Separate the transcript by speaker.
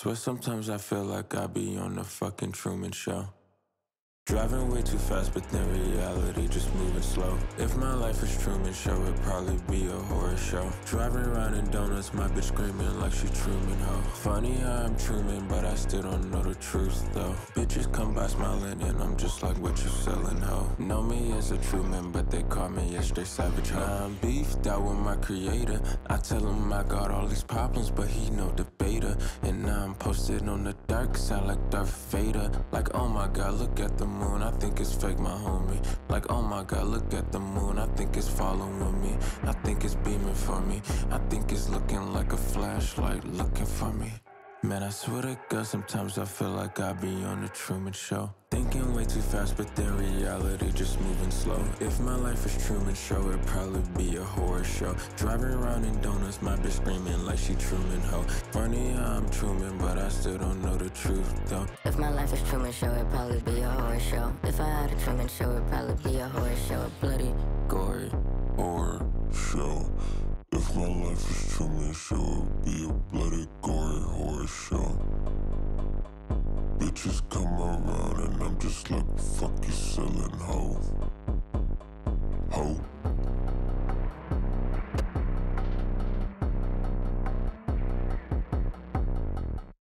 Speaker 1: Swear sometimes I feel like I be on the fucking Truman Show. Driving way too fast, but then reality just moving slow. If my life is Truman Show, it'd probably be a horror show. Driving around in donuts, my bitch screaming like she Truman ho. Funny how I'm Truman, but I still don't know the truth though. Bitches come by smiling and I'm just like, what you selling ho? Know me as a Truman, but they call me yesterday savage ho. Now I'm beefed out with my creator. I tell him I got all these problems, but he no debater. And now I'm posted on the dark side like Darth Vader. Like, oh my god, look at the moon, I think it's fake, my homie. Like, oh my god, look at the moon, I think it's following me. I think it's beaming for me. I think it's looking like a flashlight looking for me. Man, I swear to God, sometimes I feel like I be on the Truman Show. Thinking way too fast, but then reality just moving slow. If my life is Truman Show, it'd probably be a horror show. Driving around in donuts, my bitch screaming like she Truman ho. Funny how I'm Truman, but I still don't know the truth though.
Speaker 2: If my life is Truman Show, it'd probably be a horror show. If I had a Truman Show, it'd probably be a horror show. A bloody, gory
Speaker 3: horror show. If my life is Truman Show, it'd be a bloody, gory horror show. Bitches come around and I'm just like, fuck you selling hoe.